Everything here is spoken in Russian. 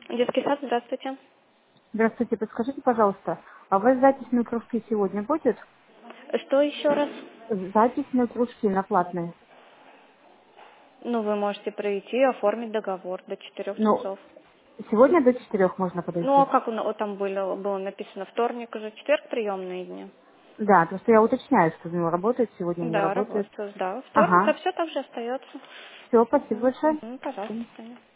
Детский сад, здравствуйте. Здравствуйте, подскажите, пожалуйста, а у вас запись на кружки сегодня будет? Что еще раз? Запись на кружки, на платные. Ну, вы можете прийти и оформить договор до 4 Ну, часов. сегодня до 4 можно Ну, а подойти? как вот там было написано вторник уже, четверг приемные дни? Да, потому что я уточняю, что ну, работает, сегодня не Да, работает. работаю, да. Вторник, а Ага. все так же остается. Все, спасибо большое. Пожалуйста.